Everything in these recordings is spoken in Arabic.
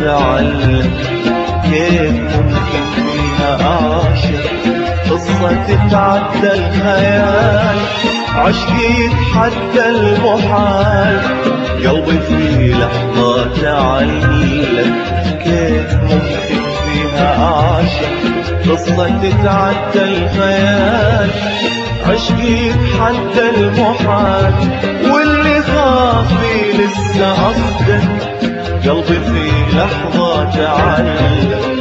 تعلم كيف ممكن فيها أعشق قصة تتعدى الخيال، عشقي يتحدى المحال. قلبي في لحظة تعلم كيف ممكن فيها أعشق قصة تتعدى الخيال، عشقي يتحدى المحال. واللي خافي لسه أصدق قلبي في لحظة تعلم.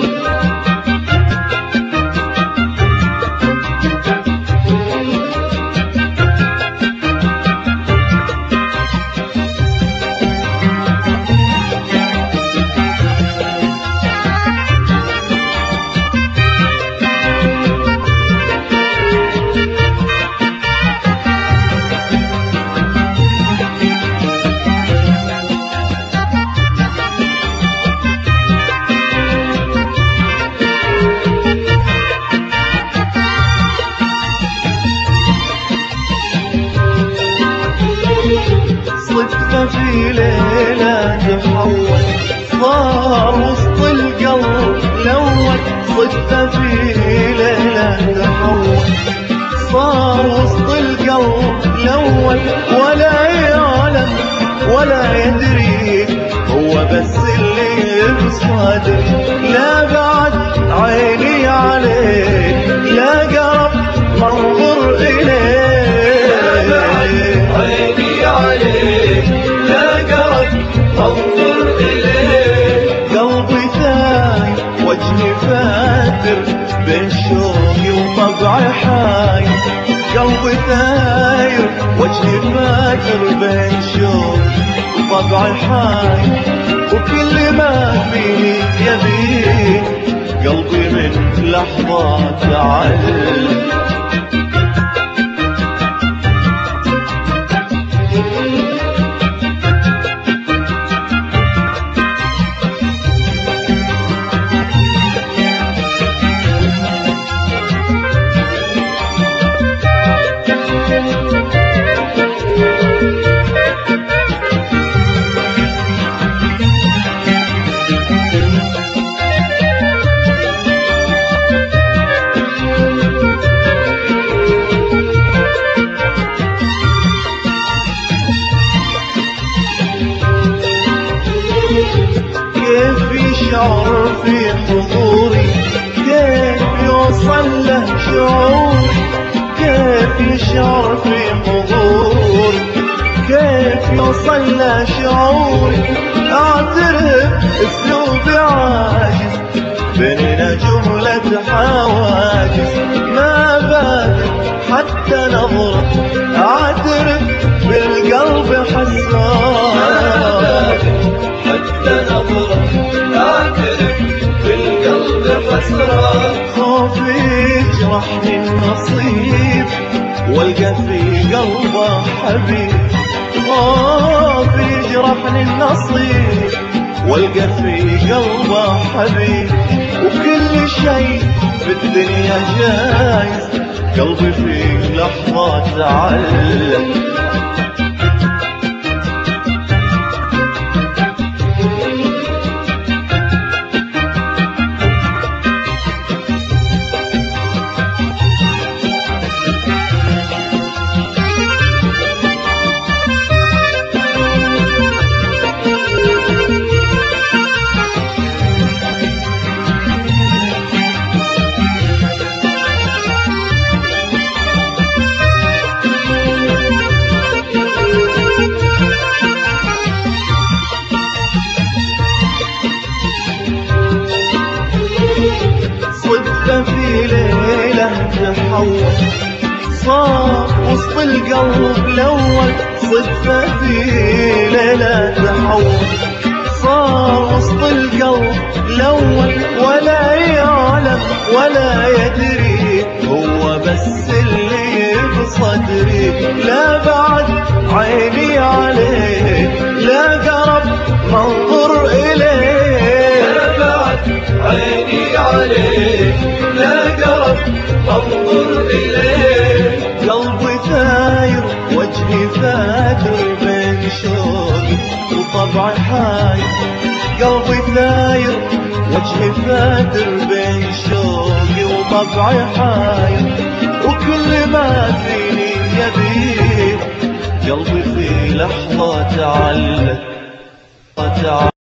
صدفة في ليلة تحول صار وسط القلب الأول، صدفة في ليلة تحول صار وسط القلب الأول. ولا يعلم ولا يدري هو بس اللي بصادر. لا بعد عيني عليه لا قرب منظر إليه، عيني عليه لا قرب انظر اليه. قلبي ثاير وجهي فاتر بين شوقي وطبعي حاير، قلبي ثاير وجهي فاتر بين شوقي وطبعي حاير. وكل ما فيني يبيه قلبي من لحظة تعلم. كيف يشعر في حضوري، كيف يوصل له شعوري، كيف يشعر في حضوري، كيف يوصل له شعوري. اعترف اسلوبي عاجز بيننا جملة حواجز، ما بادر حتى نظرة اعترف بالقلب حسران، حتى نظرة أعترف بالقلب حسران. خوفي يجرحني النصيب والقى في قلبه حبيب، خوفي يجرحني النصيب والقى في قلبه حبيب. وكل شيء في الدنيا جايز قلبي في لحظة تعلم. صدفة في ليلة تحول صار وسط القلب الأول، صدفة في ليلة تحول صار وسط القلب الأول. ولا يعلم ولا يدري هو بس اللي بصدري. لا بعد عيني عليه لا قرب منظر إليه، لا بعد عيني عليه لا قرب انظر إليه. قلبي ثاير وجهي فاتر بين شوقي وطبعي حاير، قلبي ثاير وجهي فاتر بين شوقي وطبعي حاير، وكل ما فيني يبيك قلبي في لحظة تعلق